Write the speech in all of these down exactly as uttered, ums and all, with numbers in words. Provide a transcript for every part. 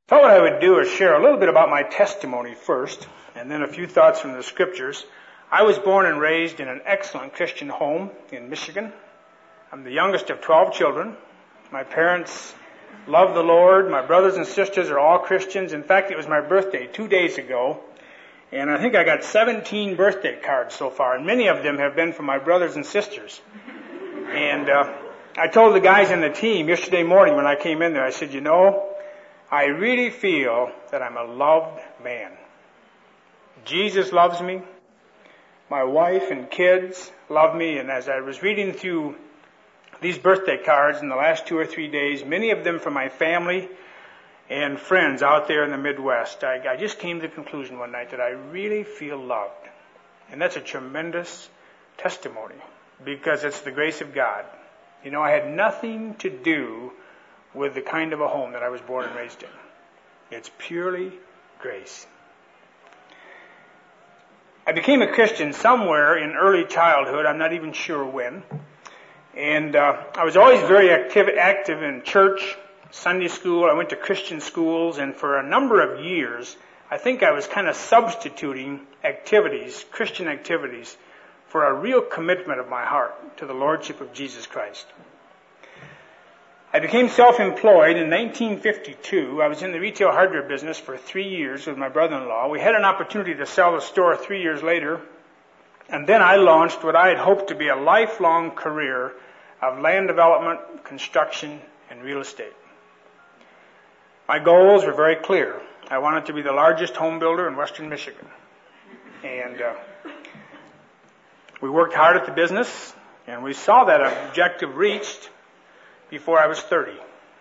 Thought what I would do is share a little bit about my testimony first, and then a few thoughts from the scriptures. I was born and raised in an excellent Christian home in Michigan. I'm the youngest of twelve children. My parents love the Lord. My brothers and sisters are all Christians. In fact, it was my birthday two days ago, and I think I got seventeen birthday cards so far, and many of them have been from my brothers and sisters. And uh, I told the guys in the team yesterday morning when I came in there, I said, you know, I really feel that I'm a loved man. Jesus loves me. My wife and kids love me. And as I was reading through these birthday cards in the last two or three days, many of them from my family and friends out there in the Midwest, I, I just came to the conclusion one night that I really feel loved. And that's a tremendous testimony because it's the grace of God. You know, I had nothing to do with the kind of a home that I was born and raised in. It's purely grace. I became a Christian somewhere in early childhood, I'm not even sure when. And uh, I was always very active, active in church, Sunday school. I went to Christian schools, and for a number of years, I think I was kind of substituting activities, Christian activities, for a real commitment of my heart to the Lordship of Jesus Christ. I became self-employed in nineteen fifty-two. I was in the retail hardware business for three years with my brother-in-law. We had an opportunity to sell the store three years later, and then I launched what I had hoped to be a lifelong career of land development, construction, and real estate. My goals were very clear. I wanted to be the largest home builder in western Michigan. And uh, we worked hard at the business, and we saw that objective reached before I was thirty.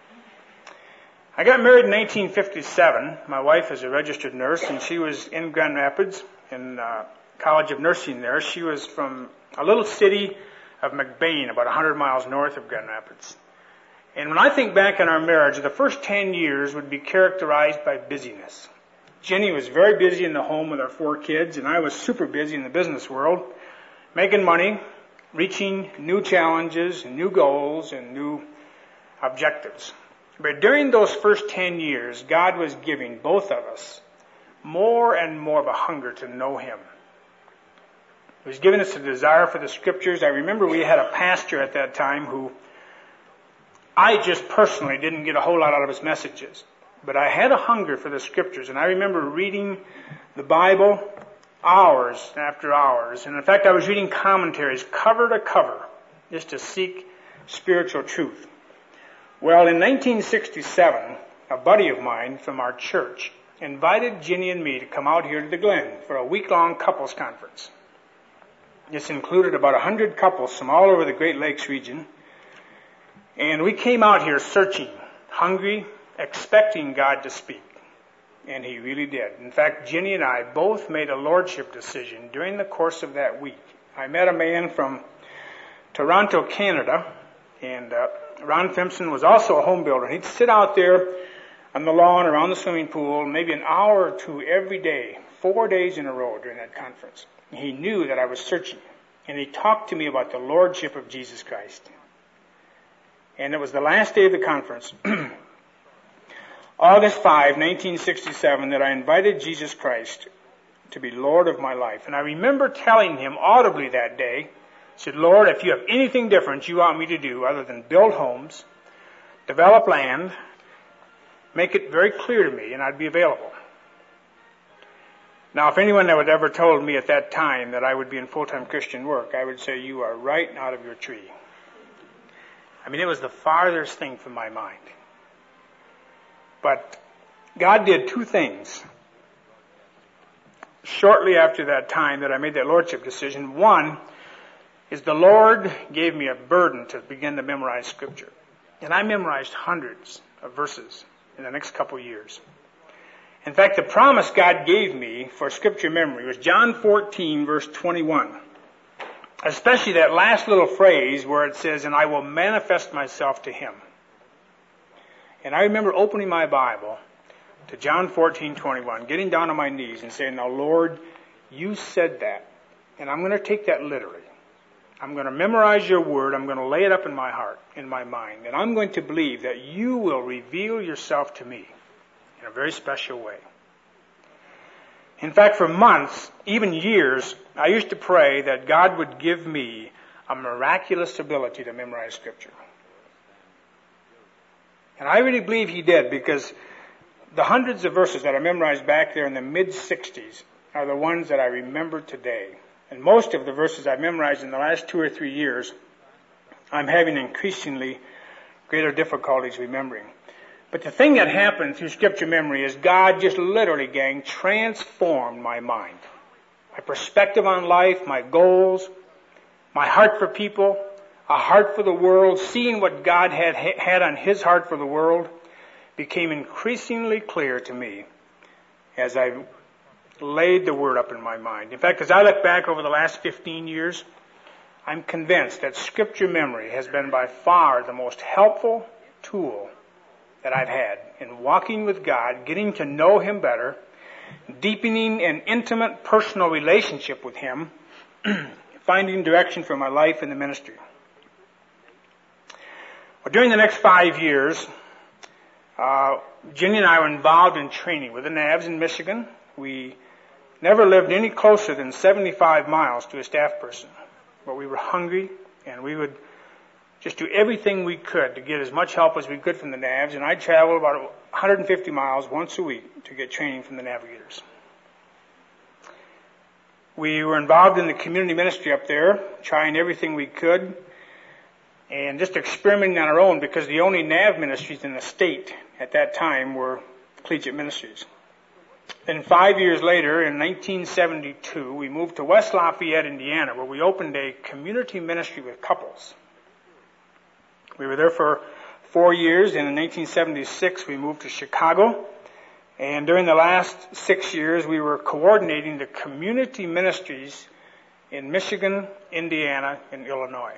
I got married in nineteen fifty-seven. My wife is a registered nurse, and she was in Grand Rapids in uh, College of Nursing there. She was from a little city of McBain, about one hundred miles north of Grand Rapids. And when I think back on our marriage, the first ten years would be characterized by busyness. Jenny was very busy in the home with our four kids, and I was super busy in the business world, making money, reaching new challenges, new goals, and new objectives. But during those first ten years, God was giving both of us more and more of a hunger to know Him. He was giving us a desire for the Scriptures. I remember we had a pastor at that time who I just personally didn't get a whole lot out of his messages. But I had a hunger for the Scriptures, and I remember reading the Bible hours after hours. And in fact, I was reading commentaries cover to cover just to seek spiritual truth. Well, in nineteen sixty-seven, a buddy of mine from our church invited Ginny and me to come out here to the Glen for a week-long couples conference. This included about one hundred couples from all over the Great Lakes region. And we came out here searching, hungry, expecting God to speak. And He really did. In fact, Ginny and I both made a lordship decision during the course of that week. I met a man from Toronto, Canada, and uh, Ron Simpson was also a home builder. He'd sit out there on the lawn around the swimming pool maybe an hour or two every day, four days in a row during that conference. He knew that I was searching, and he talked to me about the lordship of Jesus Christ. And it was the last day of the conference, August fifth, nineteen sixty-seven, that I invited Jesus Christ to be Lord of my life. And I remember telling Him audibly that day, I said, Lord, if you have anything different you want me to do other than build homes, develop land, make it very clear to me, and I'd be available. Now, if anyone had ever told me at that time that I would be in full-time Christian work, I would say, you are right out of your tree. I mean, it was the farthest thing from my mind. But God did two things shortly after that time that I made that lordship decision. One is the Lord gave me a burden to begin to memorize Scripture. And I memorized hundreds of verses in the next couple of years. In fact, the promise God gave me for Scripture memory was John fourteen, verse twenty-one. Especially that last little phrase where it says, and I will manifest myself to him. And I remember opening my Bible to John fourteen twenty-one, getting down on my knees and saying, now, Lord, you said that, and I'm going to take that literally. I'm going to memorize your word. I'm going to lay it up in my heart, in my mind, and I'm going to believe that you will reveal yourself to me in a very special way. In fact, for months, even years, I used to pray that God would give me a miraculous ability to memorize Scripture. And I really believe He did, because the hundreds of verses that I memorized back there in the mid-sixties are the ones that I remember today. And most of the verses I memorized in the last two or three years, I'm having increasingly greater difficulties remembering. But the thing that happened through Scripture memory is God just literally, gang, transformed my mind. My perspective on life, my goals, my heart for people, a heart for the world, seeing what God had had on His heart for the world, became increasingly clear to me as I laid the Word up in my mind. In fact, as I look back over the last fifteen years, I'm convinced that Scripture memory has been by far the most helpful tool that I've had in walking with God, getting to know Him better, deepening an intimate personal relationship with Him, finding direction for my life in the ministry. Well, during the next five years, uh, Ginny and I were involved in training with the Navs in Michigan. We never lived any closer than seventy-five miles to a staff person, but we were hungry, and we would just do everything we could to get as much help as we could from the Navs, and I'd travel about one hundred fifty miles once a week to get training from the navigators. We were involved in the community ministry up there, trying everything we could, and just experimenting on our own, because the only Nav ministries in the state at that time were collegiate ministries. Then five years later, in nineteen seventy-two, we moved to West Lafayette, Indiana, where we opened a community ministry with couples. We were there for four years, and in nineteen seventy-six we moved to Chicago. And during the last six years, we were coordinating the community ministries in Michigan, Indiana, and Illinois.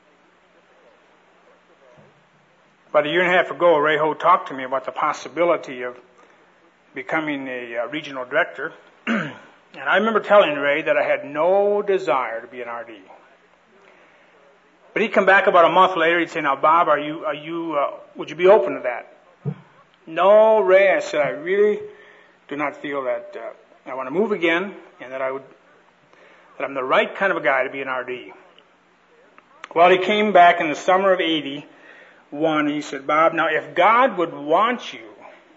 About a year and a half ago, Ray Ho talked to me about the possibility of becoming a uh, regional director. And I remember telling Ray that I had no desire to be an R D. But he'd come back about a month later. He'd say, "Now, Bob, are you, are you, uh, would you be open to that?" "No, Ray," I said, "I really do not feel that uh, I want to move again, and that I would, that I'm the right kind of a guy to be an R D." Well, he came back in the summer of eighty-one, and he said, "Bob, now if God would want you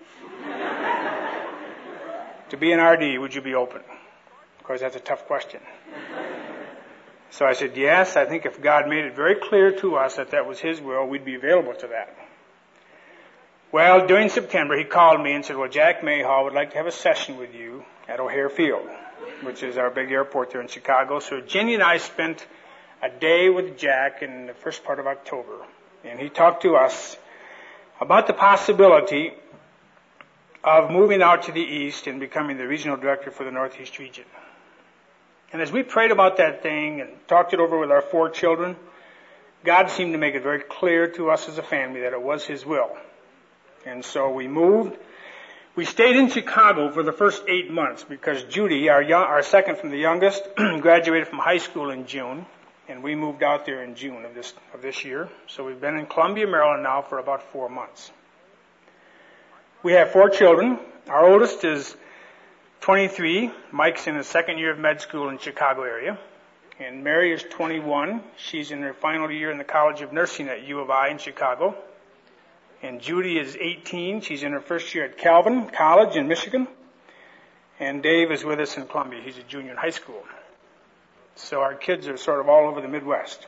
to be an R D, would you be open?" Of course, that's a tough question. So I said, "Yes, I think if God made it very clear to us that that was His will, we'd be available to that." Well, during September, he called me and said, "Well, Jack Mayhall would like to have a session with you at O'Hare Field," which is our big airport there in Chicago. So Jenny and I spent a day with Jack in the first part of October, and he talked to us about the possibility of moving out to the east and becoming the regional director for the Northeast region. And as we prayed about that thing and talked it over with our four children, God seemed to make it very clear to us as a family that it was His will. And so we moved. We stayed in Chicago for the first eight months because Judy, our young, our second from the youngest, graduated from high school in June, and we moved out there in June of this of this year. So we've been in Columbia, Maryland now for about four months. We have four children. Our oldest is twenty-three. Mike's in his second year of med school in the Chicago area. And Mary is twenty-one. She's in her final year in the College of Nursing at U of I in Chicago. And Judy is eighteen. She's in her first year at Calvin College in Michigan. And Dave is with us in Columbia. He's a junior in high school. So our kids are sort of all over the Midwest.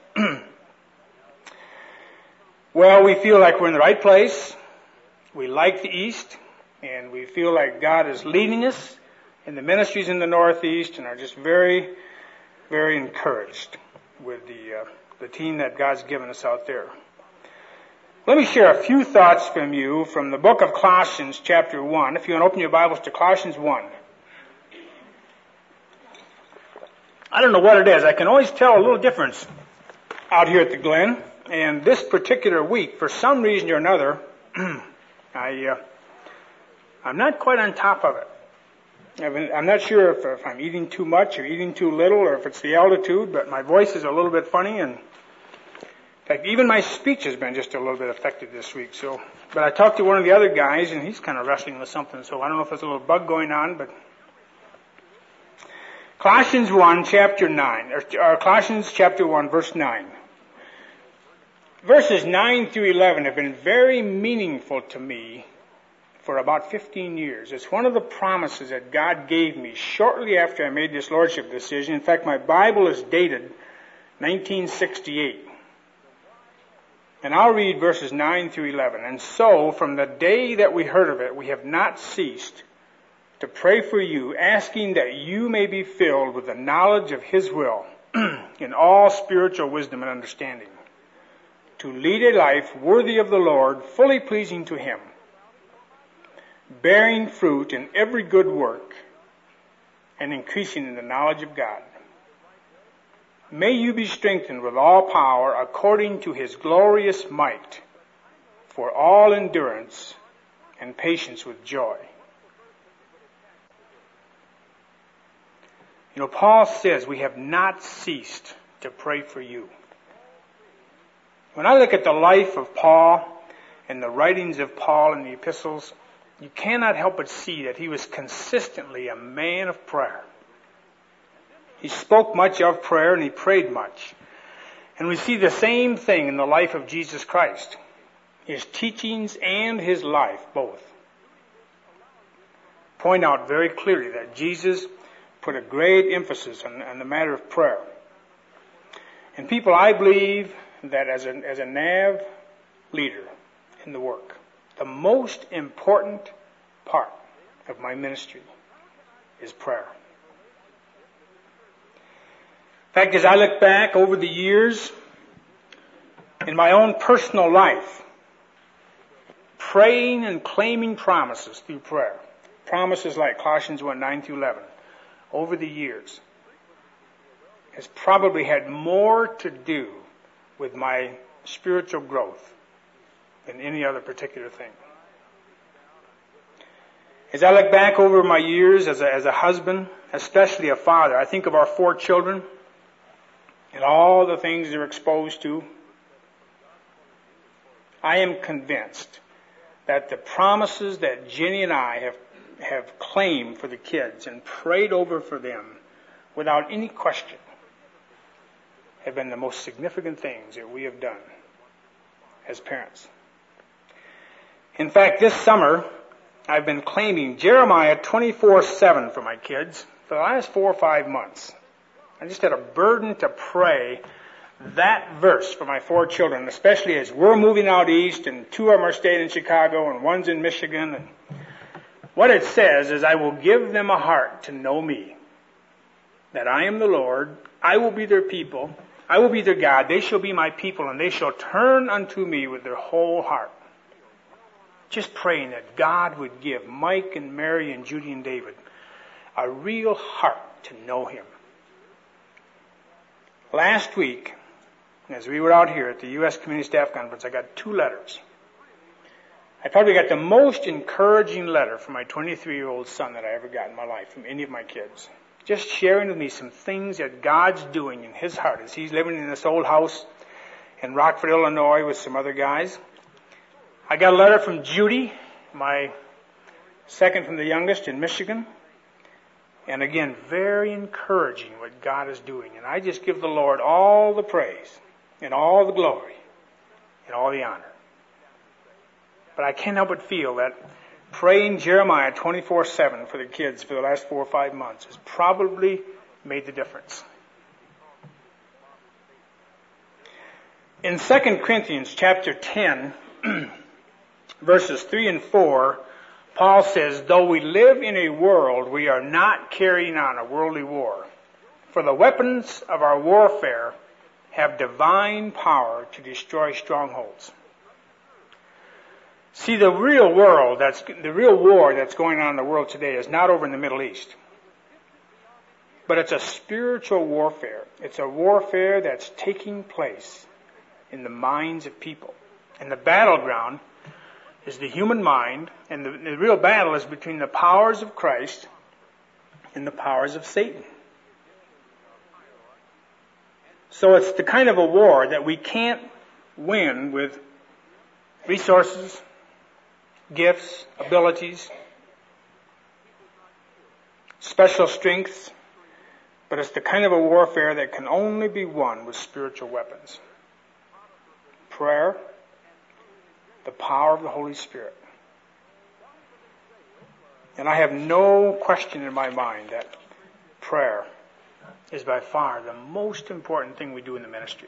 Well, we feel like we're in the right place. We like the East. And we feel like God is leading us in the ministries in the Northeast, and are just very, very encouraged with the uh, the team that God's given us out there. Let me share a few thoughts from you from the book of Colossians, chapter one. If you want to open your Bibles to Colossians one. I don't know what it is. I can always tell a little difference out here at the Glen. And this particular week, for some reason or another, I, uh, I'm not quite on top of it. I'm not sure if, if I'm eating too much or eating too little, or if it's the altitude, but my voice is a little bit funny, and In fact, even my speech has been just a little bit affected this week. So, but I talked to one of the other guys, and he's kind of wrestling with something. So I don't know if there's a little bug going on, but Colossians one, chapter nine, or, or Colossians chapter one, verse nine. Verses nine through eleven have been very meaningful to me for about fifteen years. It's one of the promises that God gave me shortly after I made this lordship decision. In fact, my Bible is dated nineteen sixty-eight. And I'll read verses nine through eleven. And so, from the day that we heard of it, we have not ceased to pray for you, asking that you may be filled with the knowledge of His will in all spiritual wisdom and understanding, to lead a life worthy of the Lord, fully pleasing to Him, bearing fruit in every good work, and increasing in the knowledge of God. May you be strengthened with all power according to His glorious might, for all endurance and patience with joy. You know, Paul says we have not ceased to pray for you. When I look at the life of Paul and the writings of Paul in the epistles, you cannot help but see that he was consistently a man of prayer. He spoke much of prayer and he prayed much. And we see the same thing in the life of Jesus Christ, His teachings and His life both point out very clearly that Jesus put a great emphasis on, on the matter of prayer. And people, I believe that as a, as a N A V leader in the work, the most important part of my ministry is prayer. In fact, as I look back over the years in my own personal life, praying and claiming promises through prayer, promises like Colossians one, nine through eleven, over the years, has probably had more to do with my spiritual growth than any other particular thing. As I look back over my years as a, as a husband, especially a father, I think of our four children and all the things they're exposed to. I am convinced that the promises that Jenny and I have, have claimed for the kids and prayed over for them without any question have been the most significant things that we have done as parents. In fact, this summer, I've been claiming Jeremiah twenty-four seven for my kids for the last four or five months. I just had a burden to pray that verse for my four children, especially as we're moving out east and two of them are staying in Chicago and one's in Michigan. And what it says is, I will give them a heart to know me, that I am the Lord, I will be their people, I will be their God, they shall be my people, and they shall turn unto me with their whole heart. Just praying that God would give Mike and Mary and Judy and David a real heart to know Him. Last week, as we were out here at the U S Community Staff Conference, I got two letters. I probably got the most encouraging letter from my twenty-three-year-old son that I ever got in my life from any of my kids. Just sharing with me some things that God's doing in his heart as he's living in this old house in Rockford, Illinois with some other guys. I got a letter from Judy, my second from the youngest, in Michigan. And again, very encouraging what God is doing. And I just give the Lord all the praise and all the glory and all the honor. But I can't help but feel that praying Jeremiah twenty-four seven for the kids for the last four or five months has probably made the difference. In Second Corinthians chapter ten, verses three and four, Paul says, though we live in a world, we are not carrying on a worldly war. For the weapons of our warfare have divine power to destroy strongholds. See, the real world, that's the real war that's going on in the world today is not over in the Middle East. But it's a spiritual warfare. It's a warfare that's taking place in the minds of people. And the battleground is the human mind, and the, the real battle is between the powers of Christ and the powers of Satan. So it's the kind of a war that we can't win with resources, gifts, abilities, special strengths, but it's the kind of a warfare that can only be won with spiritual weapons. Prayer, the power of the Holy Spirit. And I have no question in my mind that prayer is by far the most important thing we do in the ministry.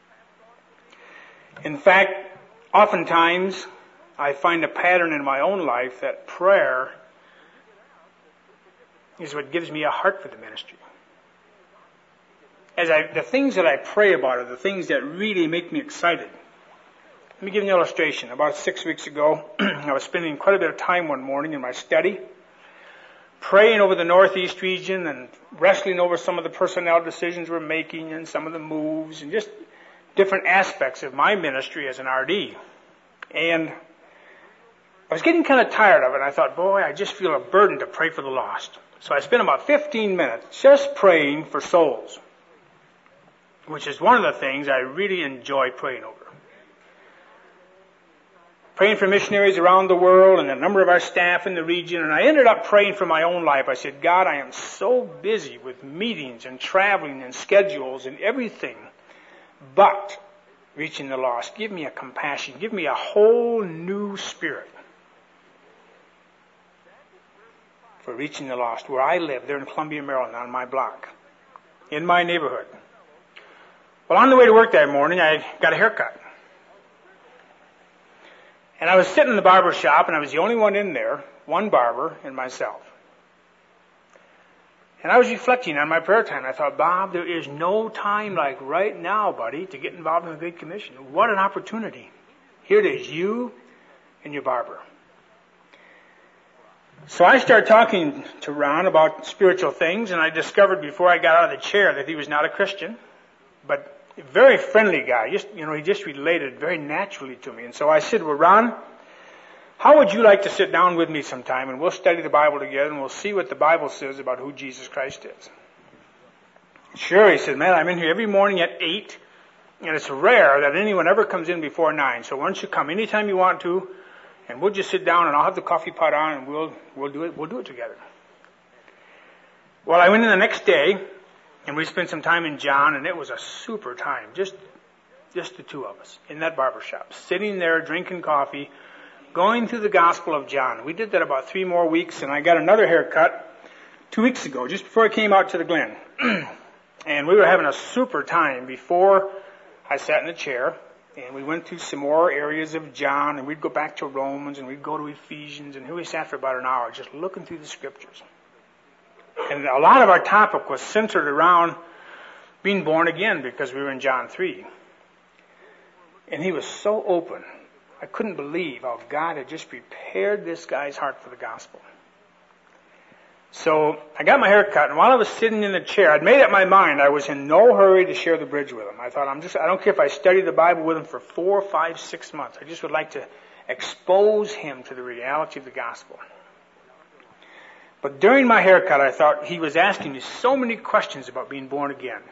In fact, oftentimes I find a pattern in my own life that prayer is what gives me a heart for the ministry. As I, the things that I pray about are the things that really make me excited. Let me give you an illustration. About six weeks ago, I was spending quite a bit of time one morning in my study, praying over the Northeast region and wrestling over some of the personnel decisions we're making and some of the moves and just different aspects of my ministry as an R D. And I was getting kind of tired of it. I thought, boy, I just feel a burden to pray for the lost. So I spent about fifteen minutes just praying for souls, which is one of the things I really enjoy praying over. Praying for missionaries around the world and a number of our staff in the region, and I ended up praying for my own life. I said, God, I am so busy with meetings and traveling and schedules and everything, but reaching the lost. Give me a compassion. Give me a whole new spirit for reaching the lost. Where I live, there in Columbia, Maryland, on my block, in my neighborhood. Well, on the way to work that morning, I got a haircut. And I was sitting in the barber shop, and I was the only one in there, one barber and myself. And I was reflecting on my prayer time. I thought, Bob, there is no time like right now, buddy, to get involved in the Great Commission. What an opportunity. Here it is, you and your barber. So I started talking to Ron about spiritual things, and I discovered before I got out of the chair that he was not a Christian, but a very friendly guy. Just, you know, he just related very naturally to me. And so I said, well, Ron, how would you like to sit down with me sometime and we'll study the Bible together and we'll see what the Bible says about who Jesus Christ is? Sure, he said, man, I'm in here every morning at eight, and it's rare that anyone ever comes in before nine. So why don't you come anytime you want to, and we'll just sit down and I'll have the coffee pot on and we'll we'll do it we'll do it together. Well, I went in the next day, and we spent some time in John, and it was a super time, just just the two of us in that barber shop, sitting there drinking coffee, going through the Gospel of John. We did that about three more weeks, and I got another haircut two weeks ago, just before I came out to the Glen. And we were having a super time before I sat in a chair, and we went through some more areas of John, and we'd go back to Romans, and we'd go to Ephesians, and here we sat for about an hour just looking through the Scriptures. And a lot of our topic was centered around being born again because we were in John three. And he was so open. I couldn't believe how God had just prepared this guy's heart for the gospel. So I got my hair cut, and while I was sitting in the chair, I'd made up my mind I was in no hurry to share the bridge with him. I thought, I'm just, I don't care if I study the Bible with him for four, five, six months. I just would like to expose him to the reality of the gospel. But during my haircut, I thought he was asking me so many questions about being born again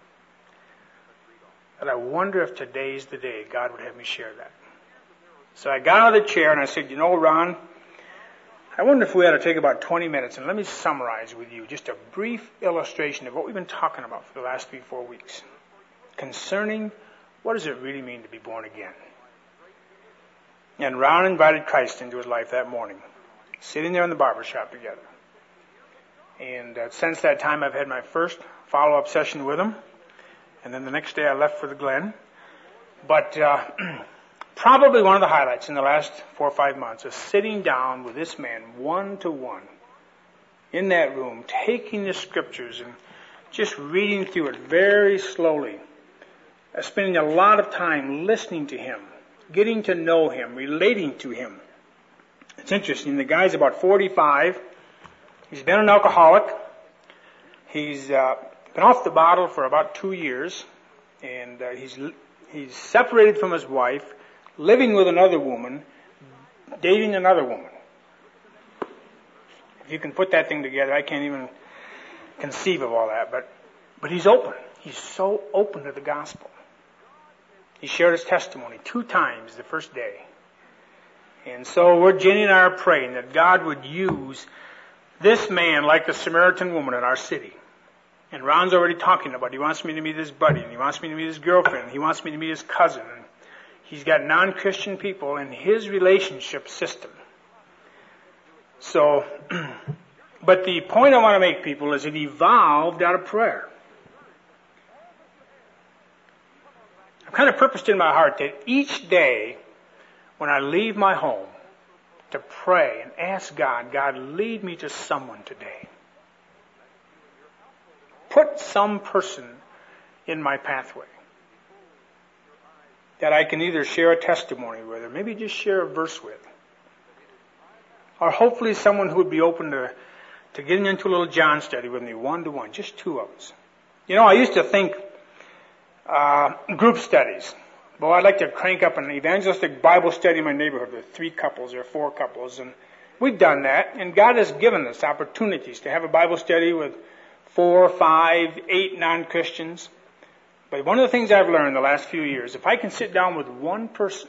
that I wonder if today's the day God would have me share that. So I got out of the chair and I said, you know, Ron, I wonder if we ought to take about twenty minutes and let me summarize with you just a brief illustration of what we've been talking about for the last three, four weeks concerning what does it really mean to be born again. And Ron invited Christ into his life that morning, sitting there in the barber shop together. And uh, since that time, I've had my first follow-up session with him. And then the next day, I left for the Glen. But uh, probably one of the highlights in the last four or five months is sitting down with this man one-to-one in that room, taking the Scriptures and just reading through it very slowly, uh, spending a lot of time listening to him, getting to know him, relating to him. It's interesting. The guy's about forty-five. He's been an alcoholic. He's uh, been off the bottle for about two years, and uh, he's he's separated from his wife, living with another woman, dating another woman. If you can put that thing together, I can't even conceive of all that. But but he's open. He's so open to the gospel. He shared his testimony two times the first day. And so we're, Jenny and I are praying that God would use this man like the Samaritan woman in our city. And Ron's already talking about, he wants me to meet his buddy, and he wants me to meet his girlfriend, and he wants me to meet his cousin. And he's got non-Christian people in his relationship system. So, but the point I want to make, people, is it evolved out of prayer. I've kind of purposed in my heart that each day when I leave my home to pray and ask God, God, lead me to someone today. Put some person in my pathway that I can either share a testimony with or maybe just share a verse with. Or hopefully someone who would be open to, to getting into a little John study with me, one-to-one, just two of us. You know, I used to think uh, group studies. Well, I'd like to crank up an evangelistic Bible study in my neighborhood with three couples or four couples. And we've done that. And God has given us opportunities to have a Bible study with four, five, eight non-Christians. But one of the things I've learned the last few years, if I can sit down with one person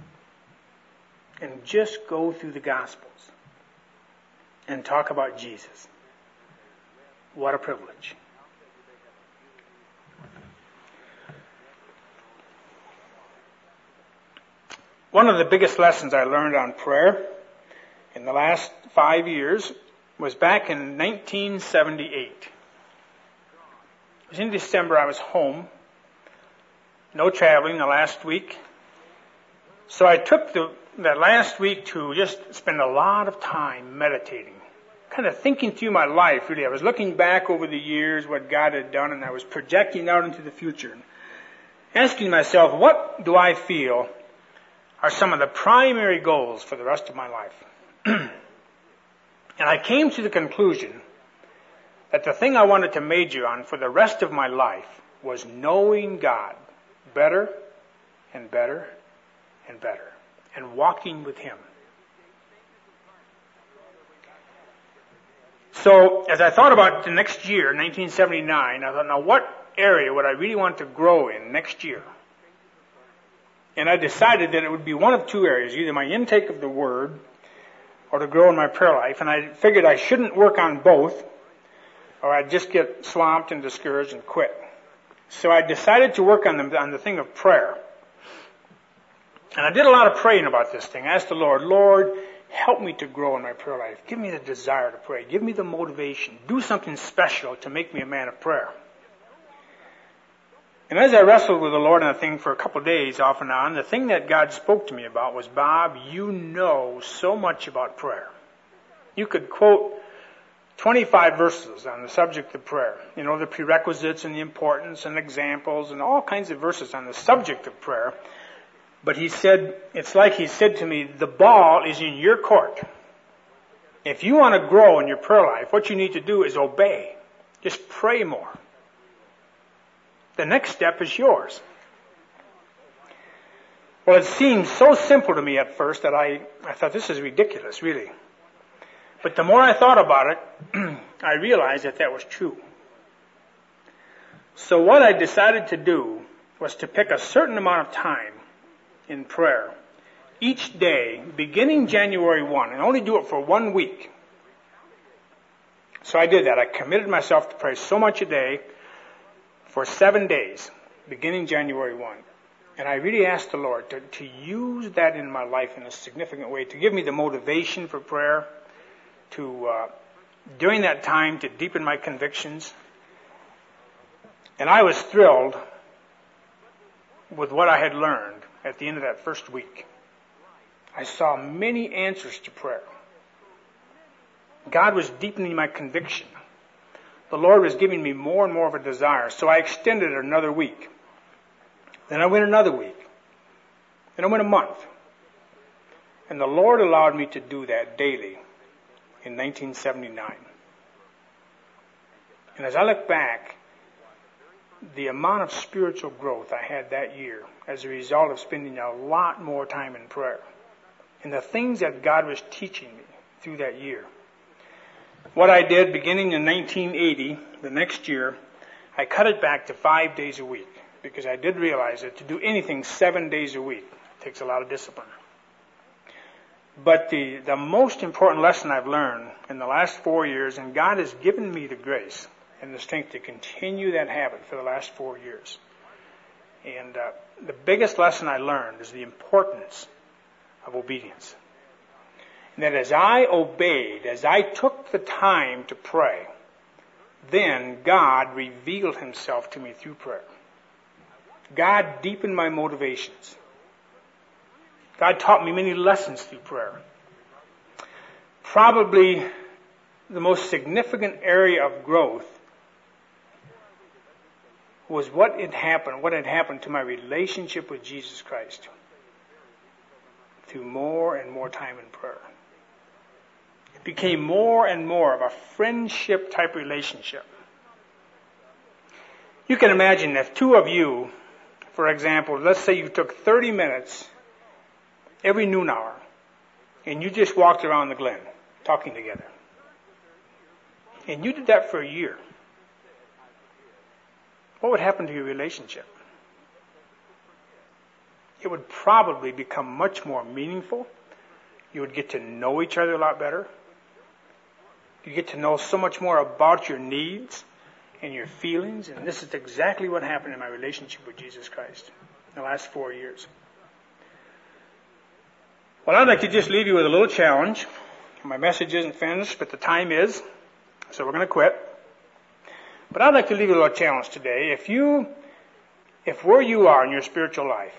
and just go through the Gospels and talk about Jesus, what a privilege. One of the biggest lessons I learned on prayer in the last five years was back in nineteen seventy-eight. It was in December. I was home. No traveling the last week. So I took the, that last week to just spend a lot of time meditating, kind of thinking through my life, really. I was looking back over the years, what God had done, and I was projecting out into the future, and asking myself, what do I feel are some of the primary goals for the rest of my life? And I came to the conclusion that the thing I wanted to major on for the rest of my life was knowing God better and better and better, and walking with Him. So, as I thought about the next year, nineteen seventy-nine, I thought, now what area would I really want to grow in next year? And I decided that it would be one of two areas, either my intake of the Word or to grow in my prayer life. And I figured I shouldn't work on both, or I'd just get swamped and discouraged and quit. So I decided to work on the, on the thing of prayer. And I did a lot of praying about this thing. I asked the Lord, Lord, help me to grow in my prayer life. Give me the desire to pray. Give me the motivation. Do something special to make me a man of prayer. And as I wrestled with the Lord on the thing for a couple of days off and on, the thing that God spoke to me about was, Bob, you know so much about prayer. You could quote twenty-five verses on the subject of prayer. You know, the prerequisites and the importance and examples and all kinds of verses on the subject of prayer. But he said, it's like he said to me, the ball is in your court. If you want to grow in your prayer life, what you need to do is obey. Just pray more. The next step is yours. Well, it seemed so simple to me at first that I, I thought, this is ridiculous, really. But the more I thought about it, I realized that that was true. So what I decided to do was to pick a certain amount of time in prayer each day, beginning January first, and only do it for one week. So I did that. I committed myself to pray so much a day for seven days, beginning January first. And I really asked the Lord to, to use that in my life in a significant way, to give me the motivation for prayer, to, uh, during that time, to deepen my convictions. And I was thrilled with what I had learned at the end of that first week. I saw many answers to prayer. God was deepening my conviction. The Lord was giving me more and more of a desire. So I extended it another week. Then I went another week. Then I went a month. And the Lord allowed me to do that daily in nineteen seventy-nine. And as I look back, the amount of spiritual growth I had that year as a result of spending a lot more time in prayer, and the things that God was teaching me through that year. What I did beginning in nineteen eighty, the next year, I cut it back to five days a week, because I did realize that to do anything seven days a week takes a lot of discipline. But the, the most important lesson I've learned in the last four years, and God has given me the grace and the strength to continue that habit for the last four years. And uh, the biggest lesson I learned is the importance of obedience. And that as I obeyed, as I took the time to pray, then God revealed himself to me through prayer. God deepened my motivations. God taught me many lessons through prayer. Probably the most significant area of growth was what had happened, what had happened to my relationship with Jesus Christ through more and more time in prayer. It became more and more of a friendship type relationship. You can imagine if two of you, for example, let's say you took thirty minutes every noon hour, and you just walked around the Glen talking together. And you did that for a year. What would happen to your relationship? It would probably become much more meaningful. You would get to know each other a lot better. You get to know so much more about your needs and your feelings. And this is exactly what happened in my relationship with Jesus Christ in the last four years. Well, I'd like to just leave you with a little challenge. My message isn't finished, but the time is, so we're going to quit. But I'd like to leave you a little challenge today. If you, if where you are in your spiritual life,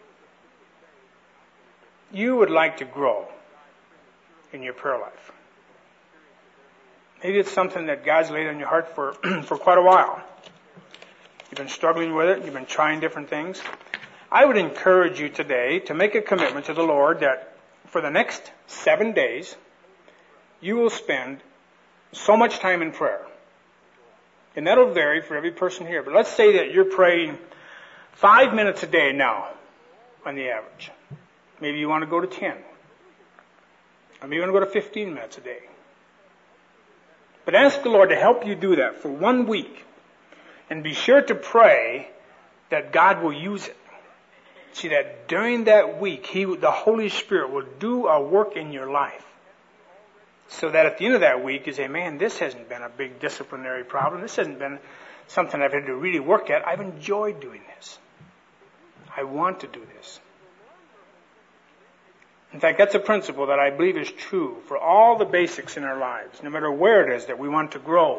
you would like to grow in your prayer life. Maybe it's something that God's laid on your heart for, for quite a while. You've been struggling with it. You've been trying different things. I would encourage you today to make a commitment to the Lord that for the next seven days, you will spend so much time in prayer. And that'll vary for every person here. But let's say that you're praying five minutes a day now on the average. Maybe you want to go to ten. Or maybe you want to go to fifteen minutes a day. But ask the Lord to help you do that for one week. And be sure to pray that God will use it. See, that during that week, He, the Holy Spirit will do a work in your life. So that at the end of that week, you say, man, this hasn't been a big disciplinary problem. This hasn't been something I've had to really work at. I've enjoyed doing this. I want to do this. In fact, that's a principle that I believe is true for all the basics in our lives, no matter where it is that we want to grow.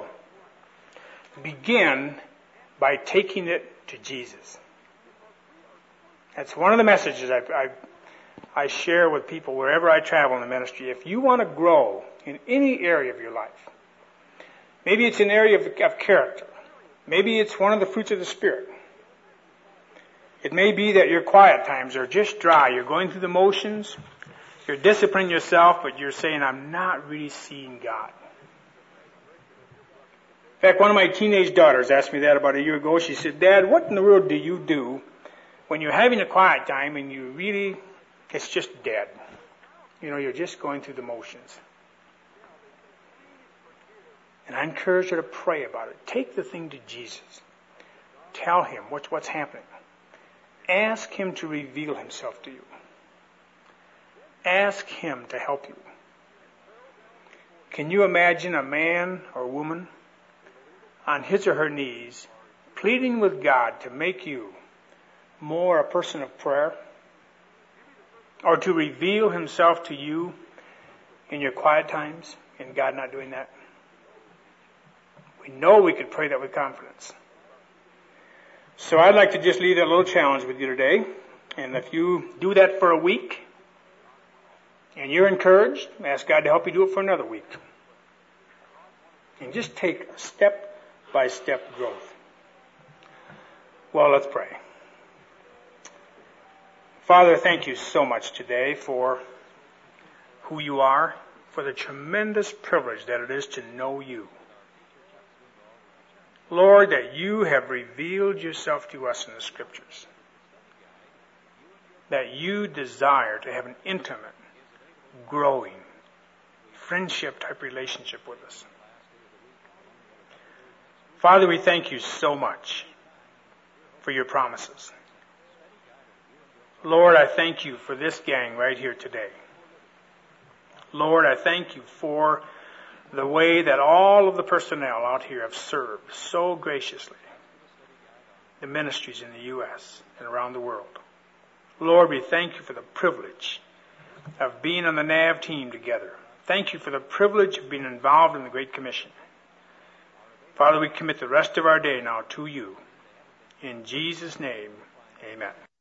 Begin by taking it to Jesus. That's one of the messages I, I, I share with people wherever I travel in the ministry. If you want to grow in any area of your life, maybe it's an area of, of character. Maybe it's one of the fruits of the Spirit. It may be that your quiet times are just dry. You're going through the motions. You're disciplining yourself, but you're saying, I'm not really seeing God. In fact, one of my teenage daughters asked me that about a year ago. She said, Dad, what in the world do you do when you're having a quiet time and you really, it's just dead? You know, you're just going through the motions. And I encourage her to pray about it. Take the thing to Jesus. Tell Him what's, what's happening. Ask Him to reveal Himself to you. Ask Him to help you. Can you imagine a man or woman on his or her knees pleading with God to make you more a person of prayer, or to reveal Himself to you in your quiet times, and God not doing that? We know we could pray that with confidence. So I'd like to just leave that little challenge with you today. And if you do that for a week, and you're encouraged, ask God to help you do it for another week. And just take a step-by-step growth. Well, let's pray. Father, thank you so much today for who you are, for the tremendous privilege that it is to know you. Lord, that you have revealed yourself to us in the Scriptures. That you desire to have an intimate, growing, friendship-type relationship with us. Father, we thank you so much for your promises. Lord, I thank you for this gang right here today. Lord, I thank you for the way that all of the personnel out here have served so graciously the ministries in the U S and around the world. Lord, we thank you for the privilege of being on the N A V team together. Thank you for the privilege of being involved in the Great Commission. Father, we commit the rest of our day now to you. In Jesus' name, amen.